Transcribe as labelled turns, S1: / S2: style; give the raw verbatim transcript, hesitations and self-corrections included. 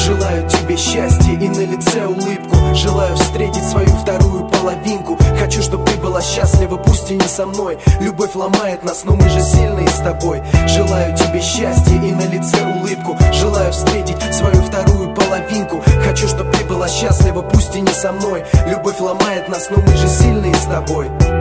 S1: Желаю тебе счастья и на лице улыбку. Желаю встретить свою вторую половинку. Хочу, чтобы ты была счастлива, пусть и не со мной. Любовь ломает нас, но мы же сильные с тобой. Желаю тебе счастья и на лице улыбку. Желаю встретить свою вторую половинку. Хочу, чтобы ты была счастлива, пусть и не со мной. Любовь ломает нас, но мы же сильные с тобой.